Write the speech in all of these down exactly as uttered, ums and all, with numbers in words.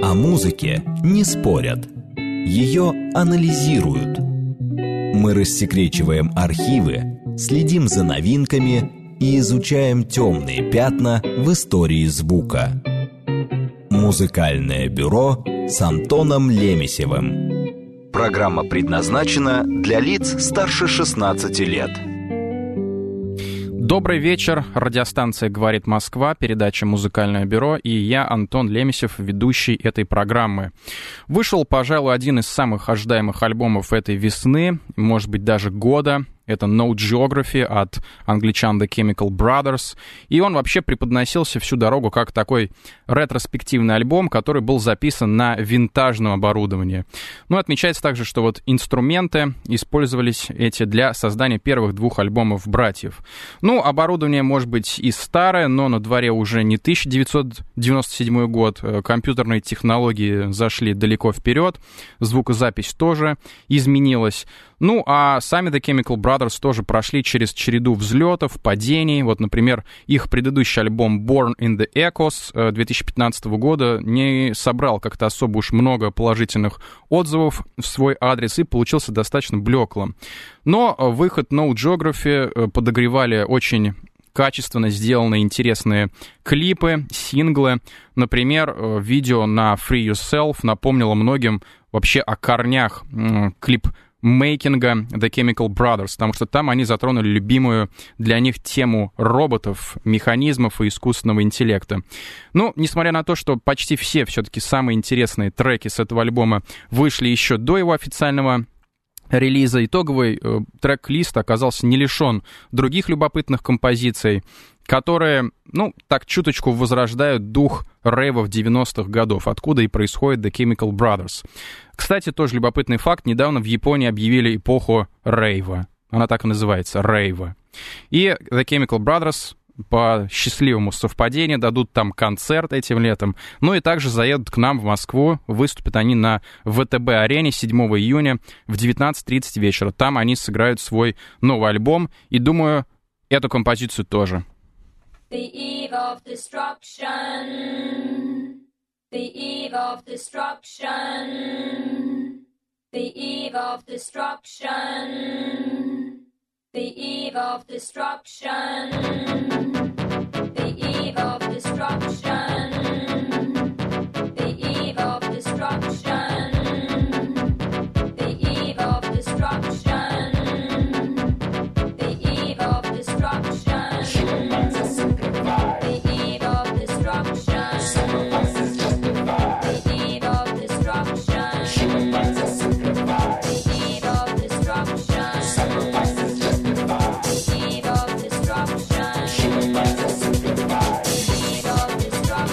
О музыке не спорят, ее анализируют. Мы рассекречиваем архивы, следим за новинками и изучаем темные пятна в истории звука. Музыкальное бюро с Антоном Лемесевым. Программа предназначена для лиц старше шестнадцати лет. Добрый вечер. Радиостанция «Говорит Москва», передача «Музыкальное бюро», и я, Антон Лемесев, ведущий этой программы. Вышел, пожалуй, один из самых ожидаемых альбомов этой весны, может быть, даже года. Это No Geography от англичан The Chemical Brothers. И он вообще преподносился всю дорогу как такой ретроспективный альбом, который был записан на винтажном оборудовании. Ну, отмечается также, что вот инструменты использовались эти для создания первых двух альбомов братьев. Ну, оборудование может быть и старое, но на дворе уже не тысяча девятьсот девяносто седьмой год. Компьютерные технологии зашли далеко вперед. Звукозапись тоже изменилась. Ну, а сами The Chemical Brothers тоже прошли через череду взлетов, падений. Вот, например, их предыдущий альбом Born in the Echoes две тысячи пятнадцатого года не собрал как-то особо уж много положительных отзывов в свой адрес и получился достаточно блеклым. Но выход No Geography подогревали очень качественно сделанные интересные клипы, синглы. Например, видео на Free Yourself напомнило многим вообще о корнях клип мейкинга The Chemical Brothers, потому что там они затронули любимую для них тему роботов, механизмов и искусственного интеллекта. Ну, несмотря на то, что почти все все-таки самые интересные треки с этого альбома вышли еще до его официального релиза, итоговый э, трек-лист оказался не лишен других любопытных композиций, которые, ну, так чуточку возрождают дух рейвов девяностых годов, откуда и происходит The Chemical Brothers. Кстати, тоже любопытный факт, недавно в Японии объявили эпоху рейва. Она так и называется, рейва. И The Chemical Brothers по счастливому совпадению дадут там концерт этим летом. Ну и также заедут к нам в Москву. Выступят они на ВТБ-арене седьмого июня в девятнадцать тридцать вечера. Там они сыграют свой новый альбом. И думаю, эту композицию тоже. The eve of destruction, the eve of destruction, the eve of destruction, the eve of destruction, the eve of destruction, the eve of destruction, the eve of destruction, the eve of destruction. Destruction.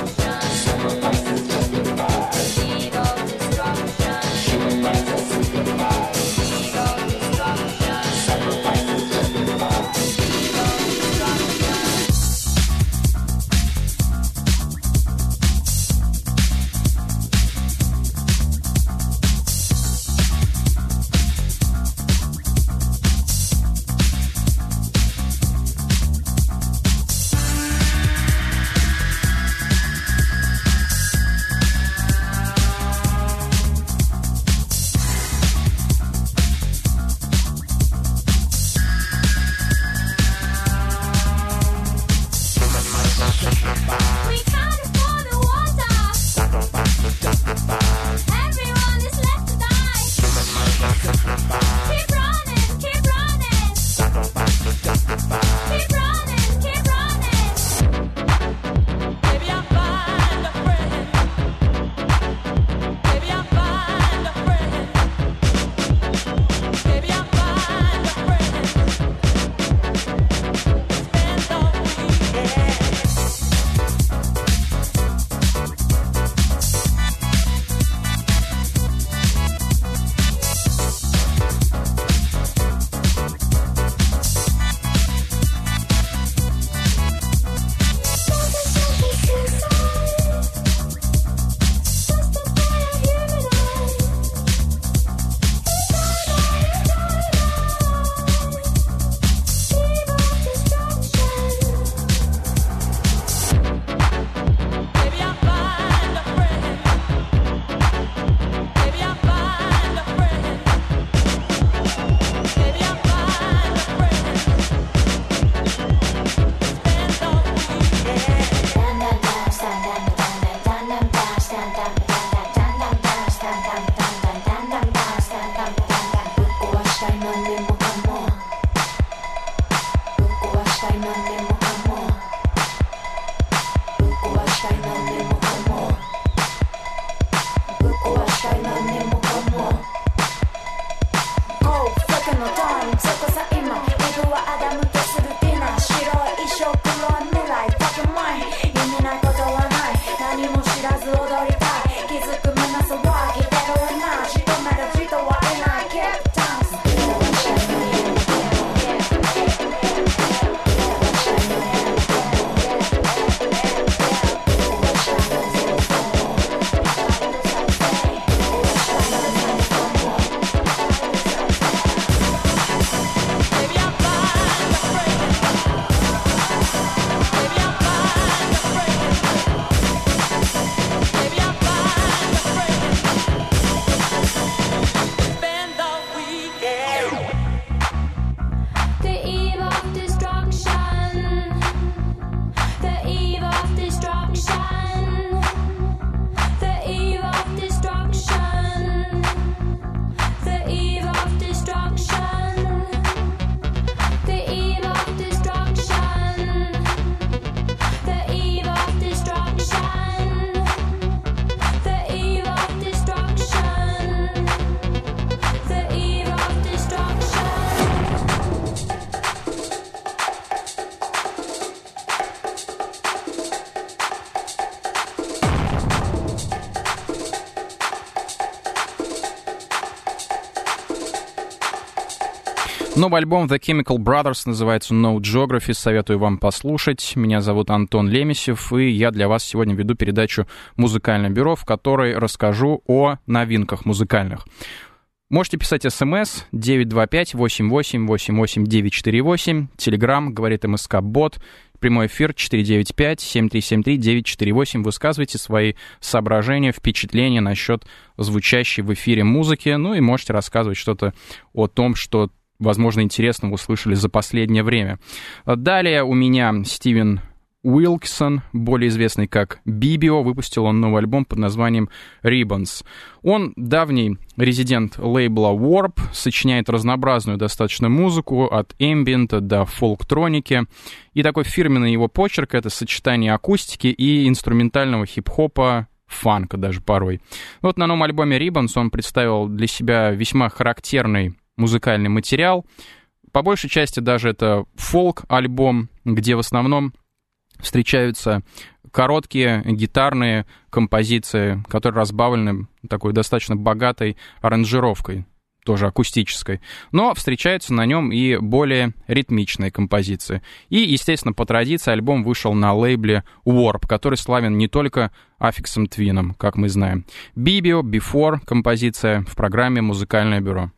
Новый альбом The Chemical Brothers называется No Geography, советую вам послушать. Меня зовут Антон Лемесев, и я для вас сегодня веду передачу «Музыкальное бюро», в которой расскажу о новинках музыкальных. Можете писать смс девять два пять восемь восемь восемь восемь девять четыре восемь, телеграм, говорит МСК-бот, прямой эфир четыре девять пять семь три семь три девять четыре восемь. Высказывайте свои соображения, впечатления насчет звучащей в эфире музыки, ну и можете рассказывать что-то о том, что, возможно, интересно вы услышали за последнее время. Далее у меня Стивен Уилксон, более известный как Бибио, выпустил он новый альбом под названием Ribbons. Он давний резидент лейбла Warp, сочиняет разнообразную достаточно музыку, от эмбиента до фолктроники. И такой фирменный его почерк — это сочетание акустики и инструментального хип-хопа, фанка даже порой. Вот на новом альбоме Ribbons он представил для себя весьма характерный музыкальный материал. По большей части даже это фолк-альбом, где в основном встречаются короткие гитарные композиции, которые разбавлены такой достаточно богатой аранжировкой, тоже акустической. Но встречаются на нем и более ритмичные композиции. И, естественно, по традиции альбом вышел на лейбле Warp, который славен не только Апфиксом Твином, как мы знаем. Бибио, Before, композиция в программе «Музыкальное бюро».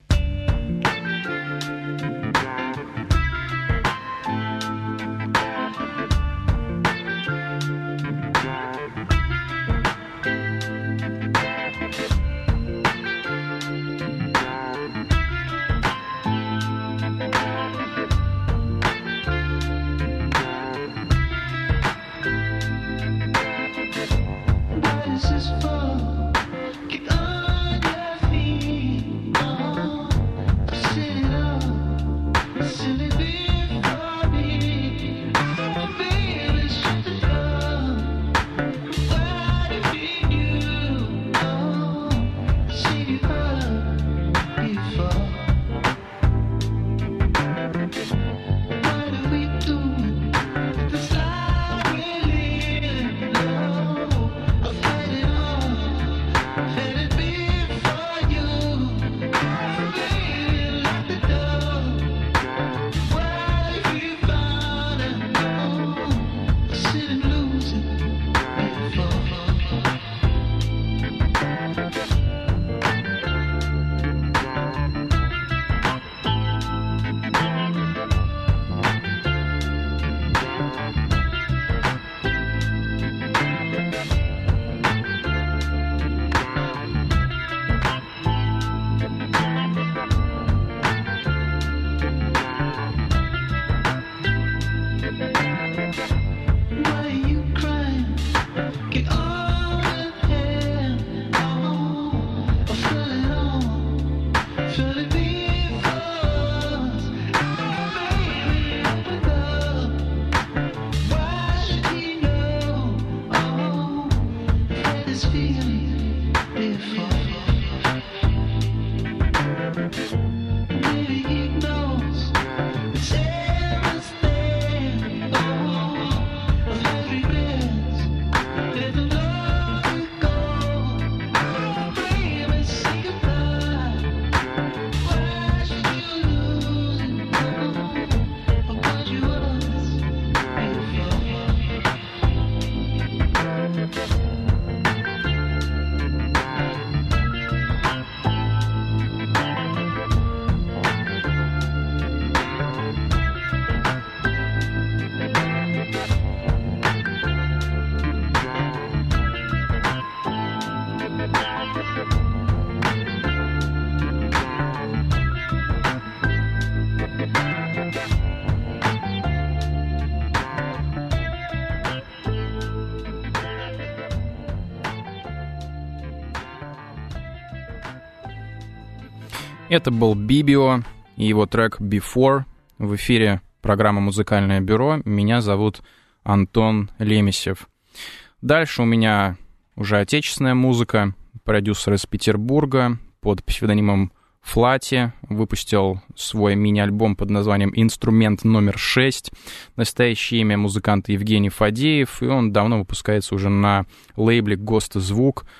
Это был Бибио и его трек Before. В эфире программа «Музыкальное бюро». Меня зовут Антон Лемесев. Дальше у меня уже отечественная музыка. Продюсер из Петербурга под псевдонимом Флати выпустил свой мини-альбом под названием «Инструмент номер шесть». Настоящее имя музыканта Евгений Фадеев, и он давно выпускается уже на лейбле «Гост Звук».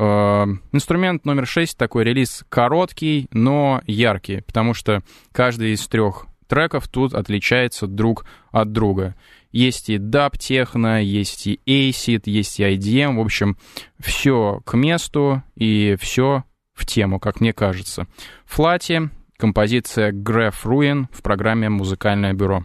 Э, инструмент номер шесть, такой релиз короткий, но яркий, потому что каждый из трех треков тут отличается друг от друга. Есть и даб-техно, есть и acid, есть и ай ди эм. В общем, все к месту и все в тему, как мне кажется. Флати, композиция Graph Ruin в программе «Музыкальное бюро».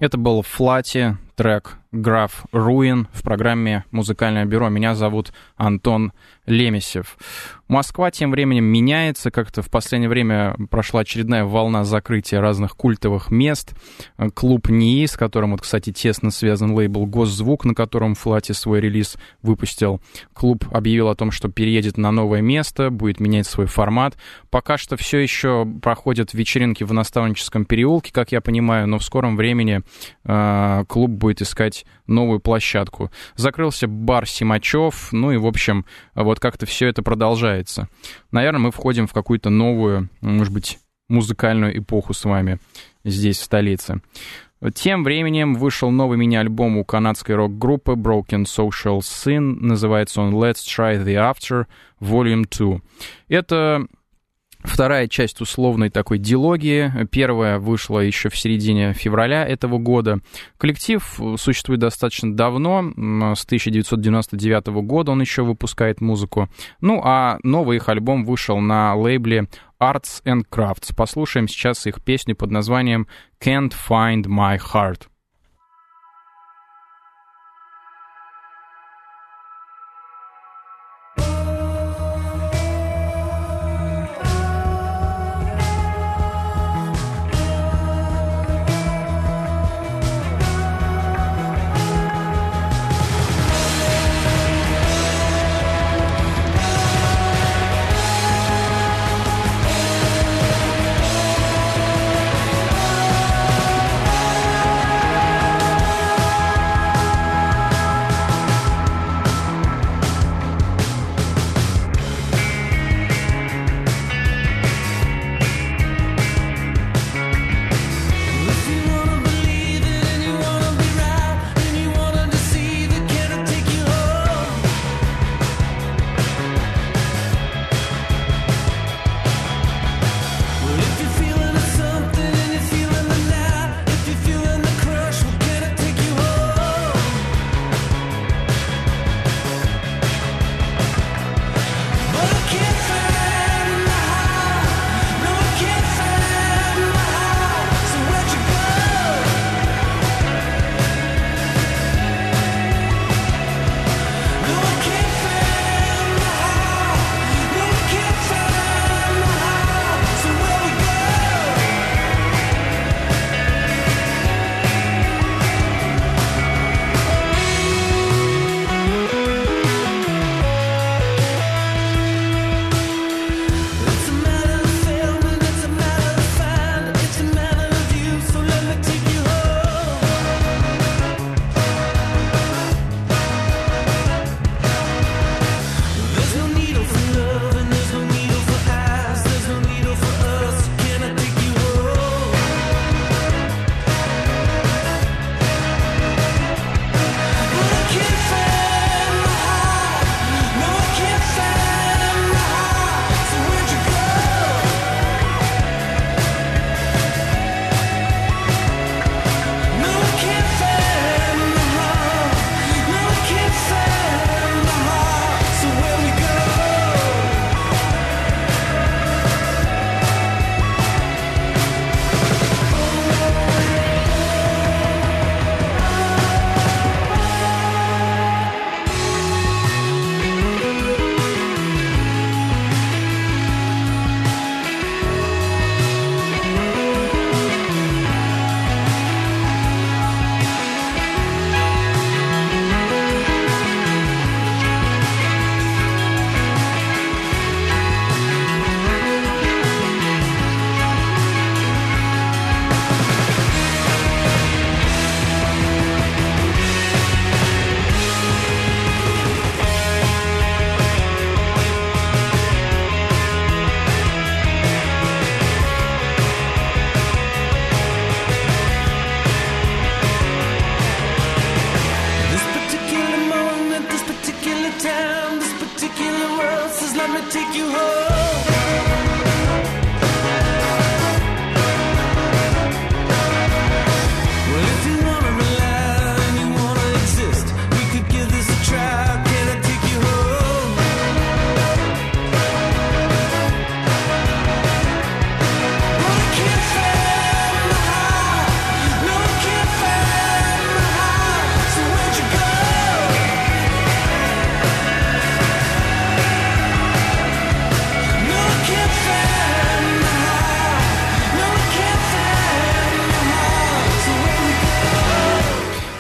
Это был Флати, трек «Graph Ruin» в программе «Музыкальное бюро». Меня зовут Антон Лемесев. Москва тем временем меняется. Как-то в последнее время прошла очередная волна закрытия разных культовых мест. Клуб НИИ, с которым, вот, кстати, тесно связан лейбл «Госзвук», на котором Флати свой релиз выпустил. Клуб объявил о том, что переедет на новое место, будет менять свой формат. Пока что все еще проходят вечеринки в Наставническом переулке, как я понимаю, но в скором времени э, клуб будет искать новую площадку. Закрылся бар Симачев, ну и, в общем, вот как-то все это продолжается. Наверное, мы входим в какую-то новую, может быть, музыкальную эпоху с вами здесь, в столице. Тем временем вышел новый мини-альбом у канадской рок-группы Broken Social Scene. Называется он Let's Try the After Volume два. Это вторая часть условной такой дилогии. Первая вышла еще в середине февраля этого года. Коллектив существует достаточно давно, с тысяча девятьсот девяносто девятого года он еще выпускает музыку. Ну, а новый их альбом вышел на лейбле Arts and Crafts. Послушаем сейчас их песню под названием Can't Find My Heart.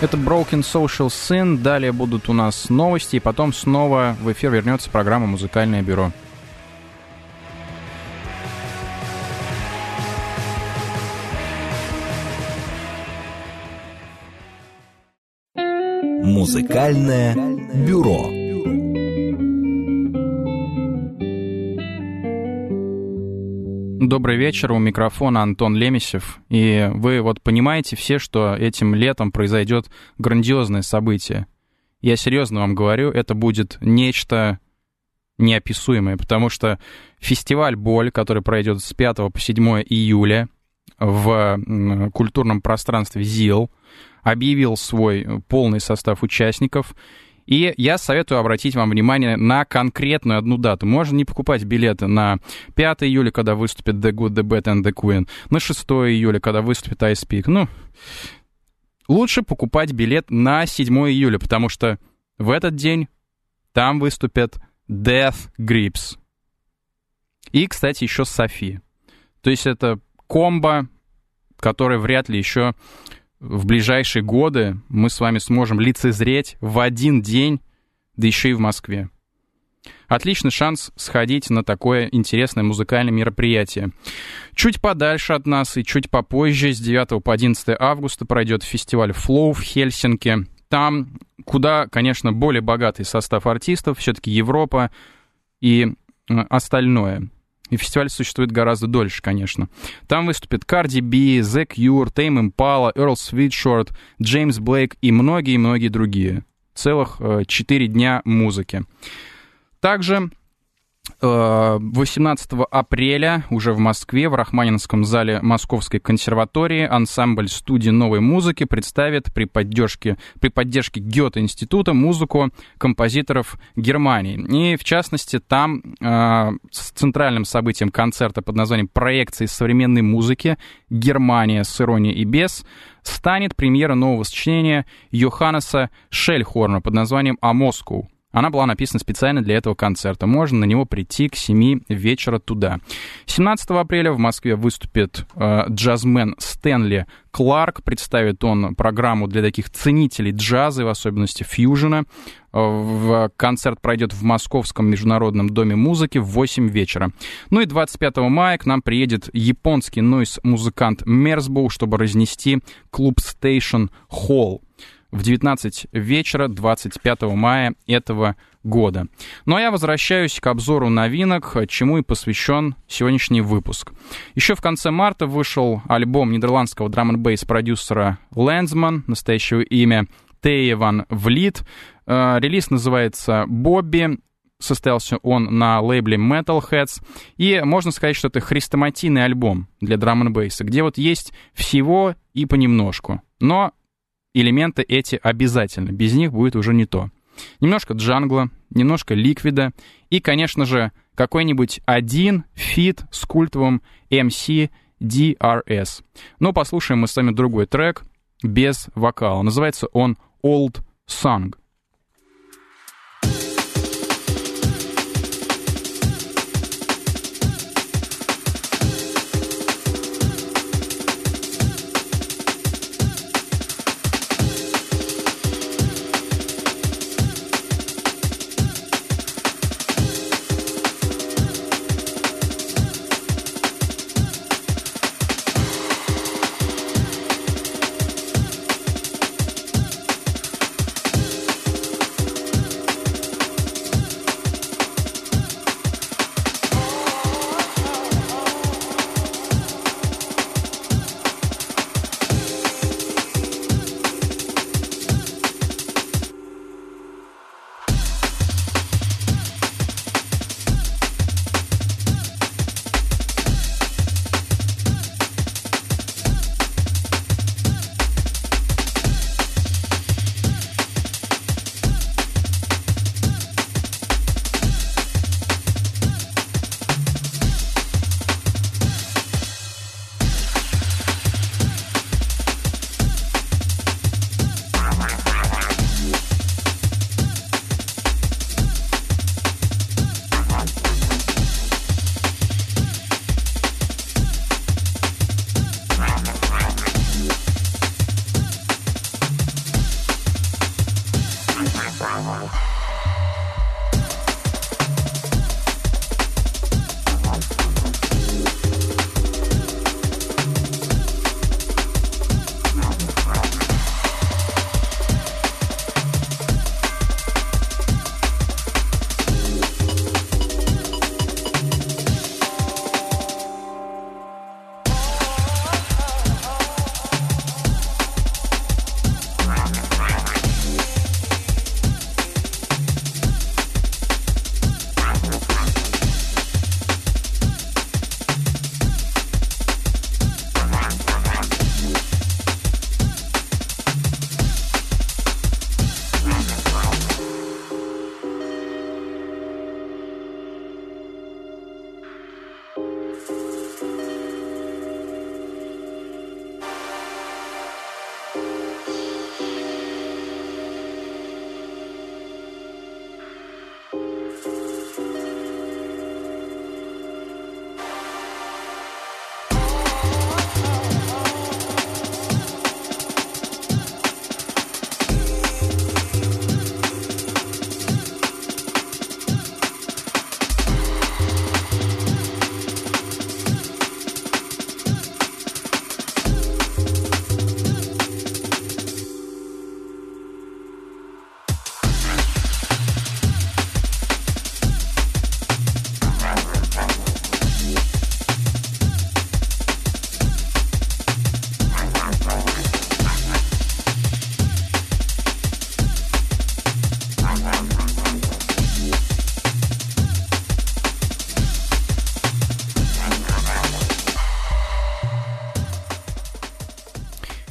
Это Broken Social Sin, далее будут у нас новости, и потом снова в эфир вернется программа «Музыкальное бюро». «Музыкальное бюро». Добрый вечер, у микрофона Антон Лемесев. И вы вот понимаете все, что этим летом произойдет грандиозное событие. Я серьезно вам говорю, это будет нечто неописуемое, потому что фестиваль «Боль», который пройдет с пятого по седьмое июля в культурном пространстве ЗИЛ, объявил свой полный состав участников. И я советую обратить вам внимание на конкретную одну дату. Можно не покупать билеты на пятое июля, когда выступит The Good, The Bad and The Queen, на шестое июля, когда выступит Ice Peak. Ну, лучше покупать билет на седьмое июля, потому что в этот день там выступят Death Grips. И, кстати, еще Софи. То есть это комбо, которое вряд ли еще в ближайшие годы мы с вами сможем лицезреть в один день, да еще и в Москве. Отличный шанс сходить на такое интересное музыкальное мероприятие. Чуть подальше от нас и чуть попозже, с девятого по одиннадцатое августа, пройдет фестиваль Flow в Хельсинки. Там куда, конечно, более богатый состав артистов, все-таки Европа и остальное. И фестиваль существует гораздо дольше, конечно. Там выступят Cardi B, The Cure, Tame Impala, Earl Sweatshirt, Джеймс Блейк и многие-многие другие. Целых э, четыре дня музыки. Также э, восемнадцатого апреля уже в Москве в Рахманинском зале Московской консерватории ансамбль студии новой музыки представит при поддержке, при поддержке Гёте-института музыку композиторов Германии. И, в частности, там э, с центральным событием концерта под названием «Проекции современной музыки. Германия с иронией и без» станет премьера нового сочинения Йоханнеса Шельхорна под названием «А Москоу». Она была написана специально для этого концерта. Можно на него прийти к семи вечера туда. семнадцатого апреля в Москве выступит э, джазмен Стэнли Кларк. Представит он программу для таких ценителей джаза, в особенности фьюжена. В концерт пройдет в Московском международном доме музыки в восемь вечера. Ну и двадцать пятого мая к нам приедет японский нойз-музыкант Мерсбоу, чтобы разнести клуб Station Hall в девятнадцать вечера двадцать пятого мая этого года. Ну а я возвращаюсь к обзору новинок, чему и посвящен сегодняшний выпуск. Еще в конце марта вышел альбом нидерландского драм-н-бейс продюсера Лэнсман, настоящего имя Тея ван Влит. Релиз называется «Бобби». Состоялся он на лейбле Metalheads. И можно сказать, что это хрестоматийный альбом для драм-н-бейса, где вот есть всего и понемножку. Но элементы эти обязательно, без них будет уже не то. Немножко джангла, немножко ликвида и, конечно же, какой-нибудь один фит с культовым эм си ди ар эс. Но послушаем мы с вами другой трек без вокала. Называется он «Old Song».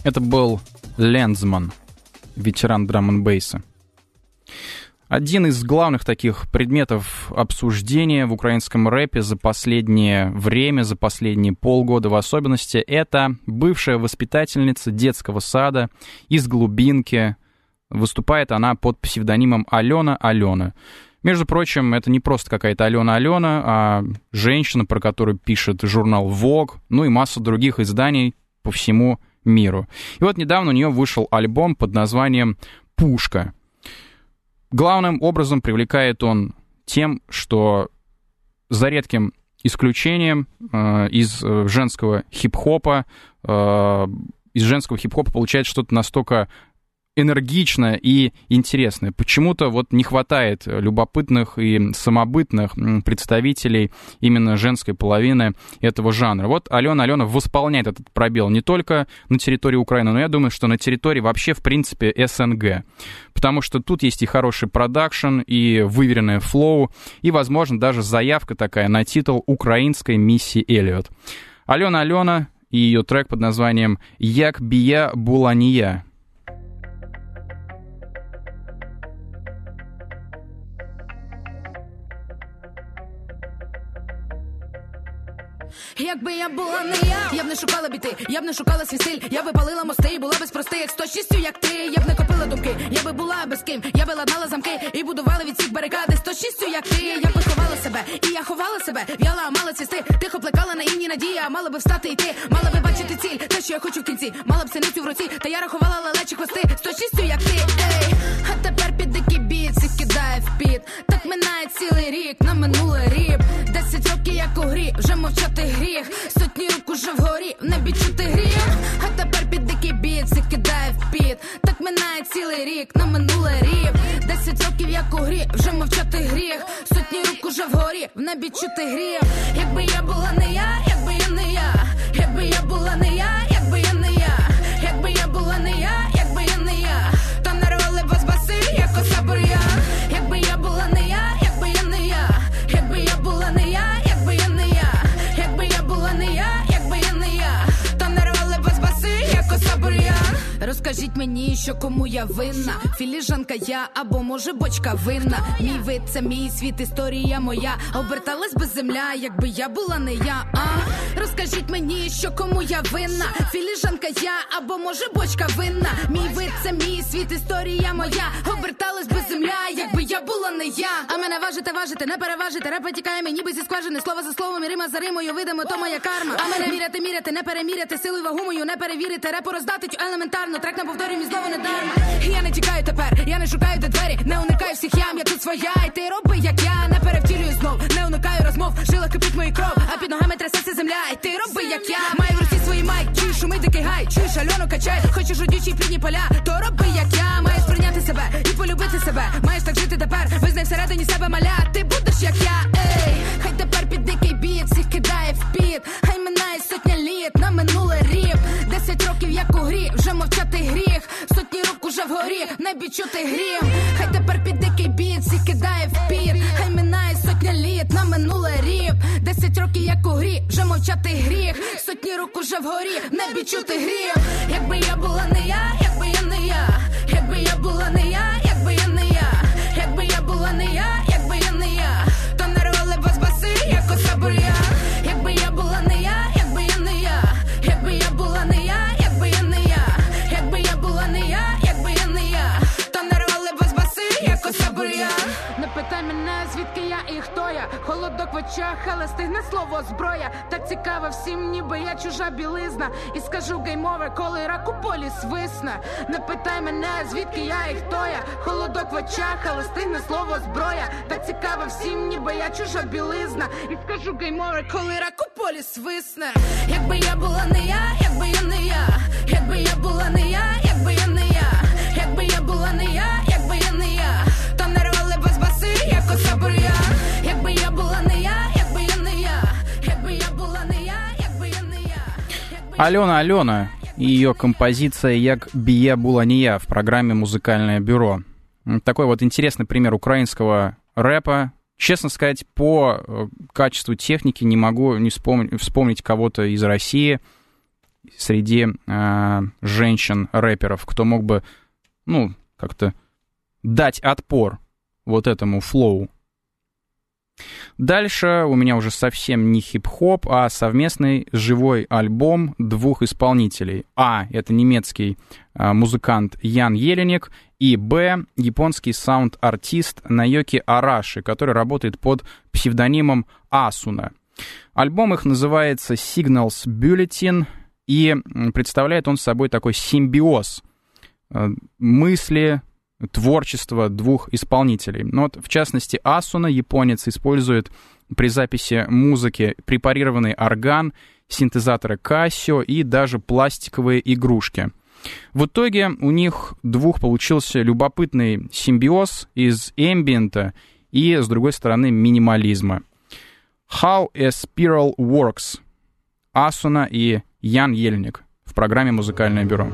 Это был Лензман, ветеран драм-н-бейса. Один из главных таких предметов обсуждения в украинском рэпе за последнее время, за последние полгода в особенности, это бывшая воспитательница детского сада из глубинки. Выступает она под псевдонимом Алена Алена. Между прочим, это не просто какая-то Алена Алена, а женщина, про которую пишет журнал Vogue, ну и масса других изданий по всему миру. И вот недавно у нее вышел альбом под названием «Пушка». Главным образом привлекает он тем, что за редким исключением э, из женского хип-хопа, э, из женского хип-хопа получается что-то настолько энергичное и интересное. Почему-то вот не хватает любопытных и самобытных представителей именно женской половины этого жанра. Вот Алена Алена восполняет этот пробел не только на территории Украины, но я думаю, что на территории вообще, в принципе, СНГ. Потому что тут есть и хороший продакшн, и выверенное флоу, и, возможно, даже заявка такая на титул украинской Мисси Эллиот. Алена Алена и ее трек под названием «Як бія була не я». Якби я була не я, я б не шукала біти, я б не шукала свій стиль, я би палила мости і була без простих, з точністю як ти, я б не копила думки, я би була без ким, я би ладнала замки і будувала від всіх барикади, з точністю як ти, я би ховала себе, і я ховала себе, в'яла, мала цвісти, тихо плекала наївні надії, а мала би встати і йти, мала би бачити ціль, те, що я хочу в кінці, мала б синицю в руці, та я рахувала лелечі хвости, з точністю як ти, ей, а тепер під дикі біт, всіх кидає в піт, так минає цілий рік, на минуле ріп, десять років як у грі, вже мовчати гріх, сотні рук уже вгорі, в небі чути гріх, а тепер під дикий біт, всіх кидає в піт, так минає цілий рік, на минуле ріп, десять років як у грі, вже мовчати гріх, сотні рук уже вгорі, в небі чути гріх, якби я була не я, якби я не я, якби я була не я, якби я не я, якби я була не я, якби я не я, то нарвали вас баси, як оса бур'ян, якби я була не я, якби я не я, якби я була не я, якби я не я, якби я була не я, якби я не я, то нарвали вас баси, як оса бур'ян. Розкажіть мені, що кому я винна, філіжанка я, або може бочка винна, мій вид це мій світ, історія моя, оберталась би земля, якби я була не я, а? Розкажіть мені, що кому я винна, філіжанка я, або може бочка винна, мій вид це мій світ, історія моя, оберталась би земля, якби я була не я, а мене важите, важите, не переважите, репа тікає мені ніби зі скважини, слово за словом і рима за римою, видимо, то моя карма, а мене міряти, міряти, не переміряти, силу і вагу мою не перевірити, репу роздати елементарно, трек на повторюю, знову не дарма, я не тікаю тепер, я не шукаю де двері, не уникаю всіх ям, я тут своя, і ти роби як я, не перевтілюю знов, не уникаю розмов, жила кипить мої кров, а під ногами трясеться земля, і ти роби як я, маю в руці свої майк, чуєш шуми дикий гай, чуєш Альону качай, хочеш родючі плідні поля, то роби як я, маєш прийняти себе і полюбити себе, маєш так жити тепер, визнай всередині себе маля, ти будеш як я, ей, хай тепер під дикий біт, всіх кидає в піт, хай минає сотня літ, на минуле ріп, десять років як у грі, вже мовчати гріх, сотні рук уже вгорі, в небі чути грім, хай тепер під дикий біт, всіх кидає в піт, хай минає сотня літ, на минуле ріп, десять років як у грі, вже мовчати гріх, сотні рук уже вгорі, в небі чути грім, якби я була не я, якби я не я, якби я була не я, якби я не я, якби я була не я, якби я не я, то нарвали вас баси, як оса бур'ян, якби я була не я, якби я не я, якби я була не я, якби я не я, якби я була не я, якби я не я, то нарвали вас баси, як оса бур'ян. Не питай мене, звідки я і хто я, холодок в очах, але стигне слово зброя, так цікаво всім, ніби я чужа білизна, і скажу геймове, коли рак у полі свисне. Не питай мене, звідки я і хто я, холодок в очах, але стигне слово зброя, так цікаво всім, ніби я чужа білизна, і скажу геймове, коли рак у полі свисне. Якби я була не я, якби я не я, якби я була не я, якби я не я, якби я була не я, якби я не я, то нарвали вас баси, як оса бур'ян, якби я була не я, якби я не я, якби я була не я, якби я не я. Алена Алена и ее композиция «Як бія була не я» в программе «Музыкальное бюро». Такой вот интересный пример украинского рэпа. Честно сказать, по качеству техники не могу не вспомнить, вспомнить кого-то из России. среди э, женщин-рэперов, кто мог бы, ну, как-то дать отпор вот этому флоу. Дальше у меня уже совсем не хип-хоп, а совместный живой альбом двух исполнителей. А, это немецкий а, музыкант Ян Еленик, и Б, японский саунд-артист Наоки Араши, который работает под псевдонимом Асуна. Альбом их называется Signals Bulletin, и представляет он собой такой симбиоз а, мысли, творчество двух исполнителей. Но вот, в частности, Асуна, японец, использует при записи музыки препарированный орган, синтезаторы Casio и даже пластиковые игрушки. В итоге у них двух получился любопытный симбиоз из эмбиента и, с другой стороны, минимализма. How a Spiral Works. Асуна и Ян Еленик в программе «Музыкальное бюро».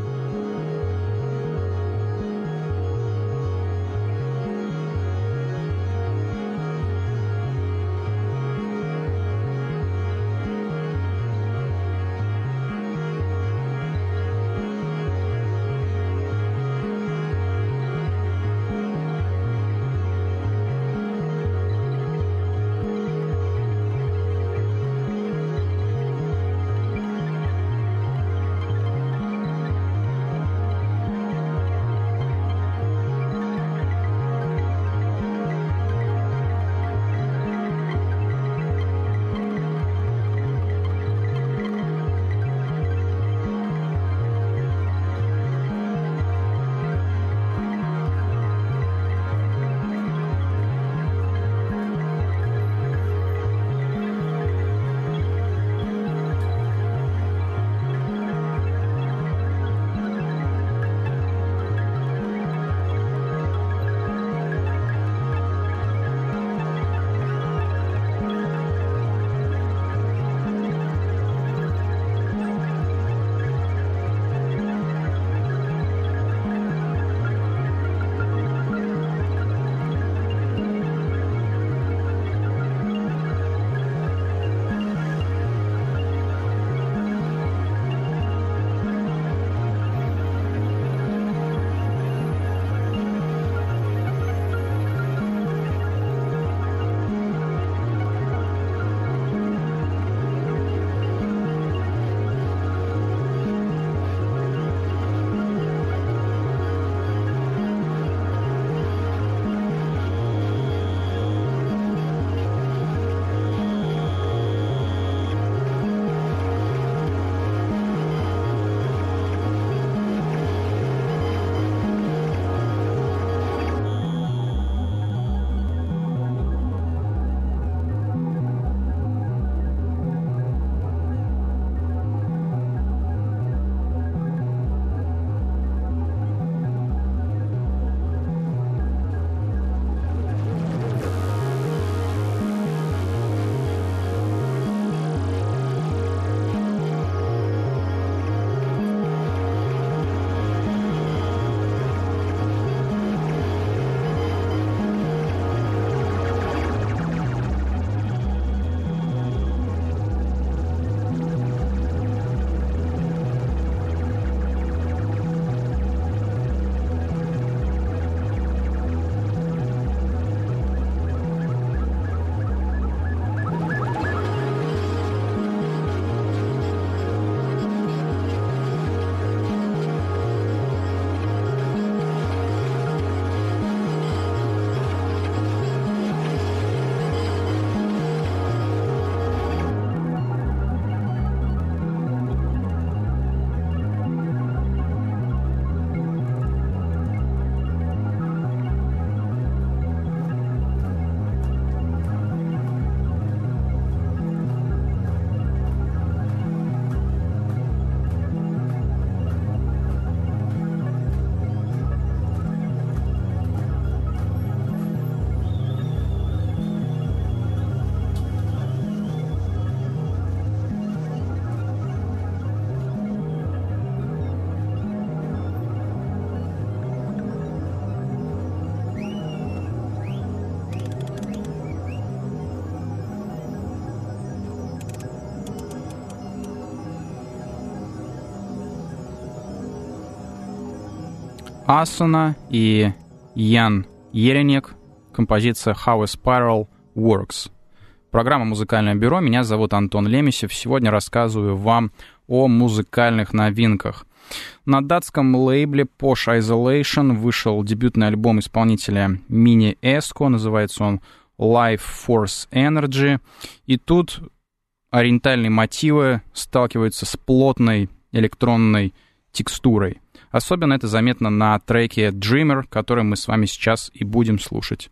Асуна и Ян Еренек. Композиция «How a Spiral Works». Программа «Музыкальное бюро». Меня зовут Антон Лемесев. Сегодня рассказываю вам о музыкальных новинках. На датском лейбле Posh Isolation вышел дебютный альбом исполнителя Mini Esco. Называется он Life Force Energy. И тут ориентальные мотивы сталкиваются с плотной электронной текстурой. Особенно это заметно на треке Dreamer, который мы с вами сейчас и будем слушать.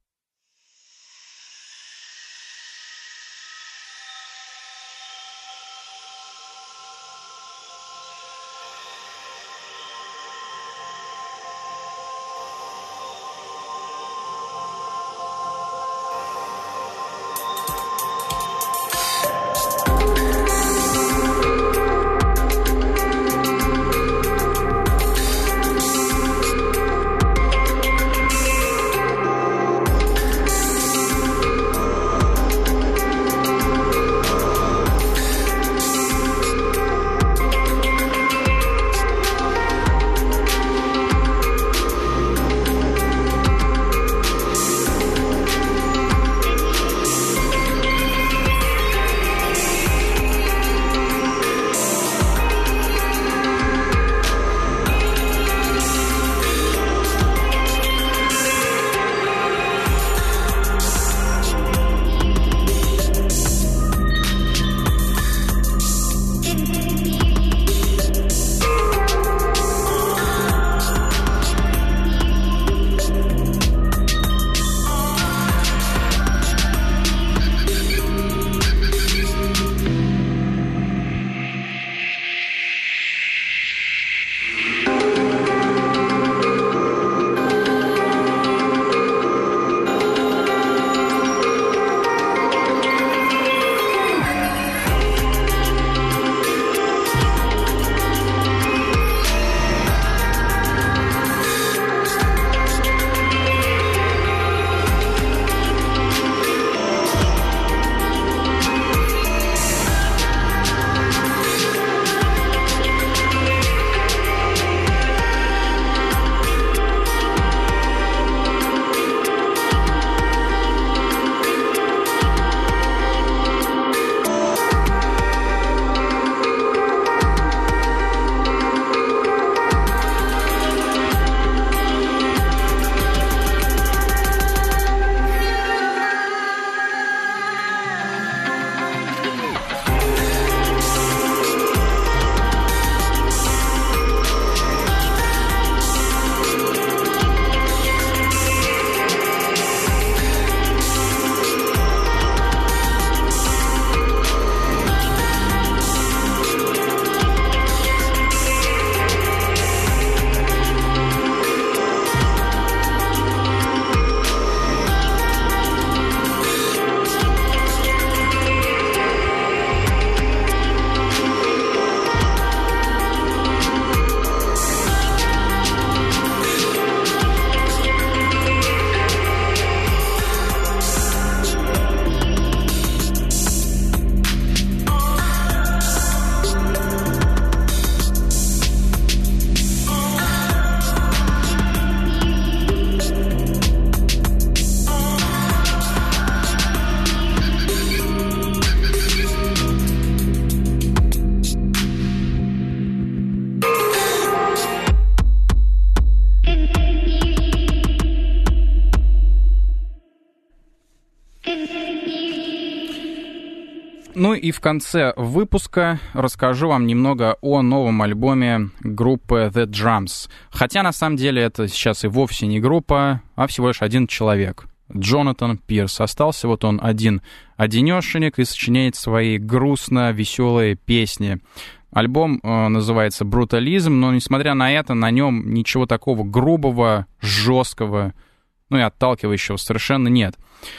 Ну и в конце выпуска расскажу вам немного о новом альбоме группы The Drums. Хотя на самом деле это сейчас и вовсе не группа, а всего лишь один человек. Джонатан Пирс. Остался вот он один, одинешенек, и сочиняет свои грустно-веселые песни. Альбом э, называется «Брутализм», но, несмотря на это, на нем ничего такого грубого, жесткого, ну и отталкивающего совершенно нет.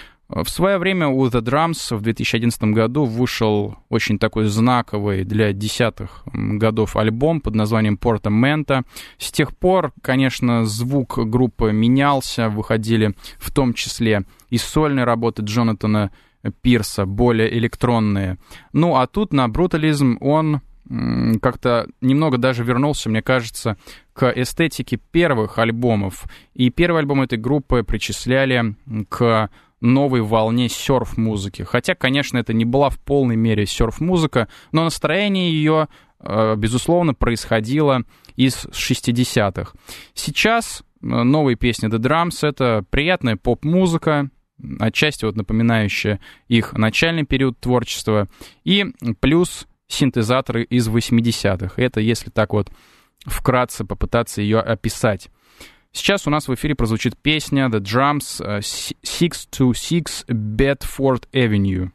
В свое время у The Drums в две тысячи одиннадцатом году вышел очень такой знаковый для десятых годов альбом под названием «Портамента». С тех пор, конечно, звук группы менялся, выходили в том числе и сольные работы Джонатана Пирса, более электронные. Ну а тут на «Брутализм» он как-то немного даже вернулся, мне кажется, к эстетике первых альбомов. И первый альбом этой группы причисляли к новой волне серф-музыки. Хотя, конечно, это не была в полной мере серф-музыка, но настроение ее, безусловно, происходило из шестидесятых. Сейчас новые песни The Drums — это приятная поп-музыка, отчасти вот напоминающая их начальный период творчества, и плюс синтезаторы из восьмидесятых. Это если так вот вкратце попытаться ее описать. Сейчас у нас в эфире прозвучит песня The Drums six two six Bedford Avenue.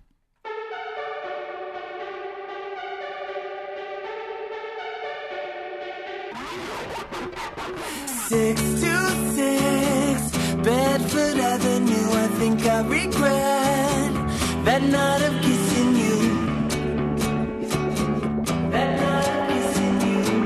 six two six Bedford Avenue. I think I regret that night of kissing you. That night of kissing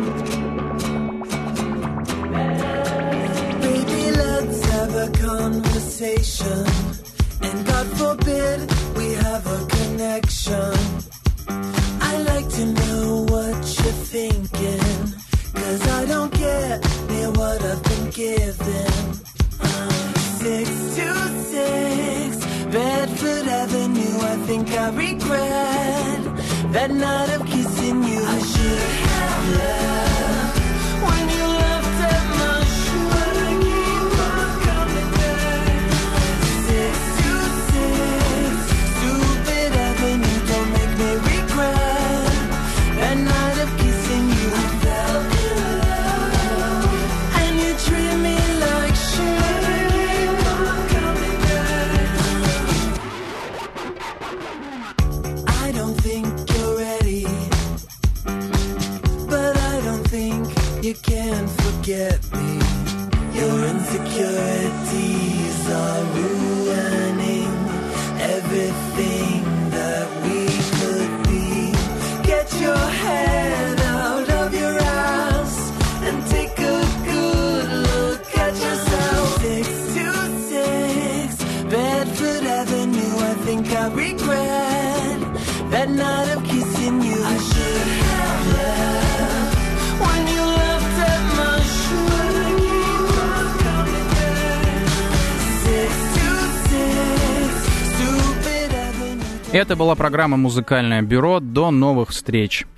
you. Baby, let's have a conversation. And God forbid we have a connection. I like to know what you're thinking, 'cause I don't get near what I've been given. uh, six two six Bedford Avenue. I think I regret that night of kissing you. I should have left when you left at my shoe. But I keep on coming back. six two six Stupid Avenue. Don't make me regret that night of kissing you. I fell in love and you treat me like shit. But I keep on coming back. I don't think you're ready, but I don't think you can forget me. Your insecurities are ruining everything that we could be. Get your head out of your ass and take a good look at yourself. six two six Bedford Avenue. I think I regret that night of kissing you. I should have left when you left at my shoe. But I keep on coming back. six two six Stupid Avenue. Это была программа «Музыкальное бюро». До новых встреч!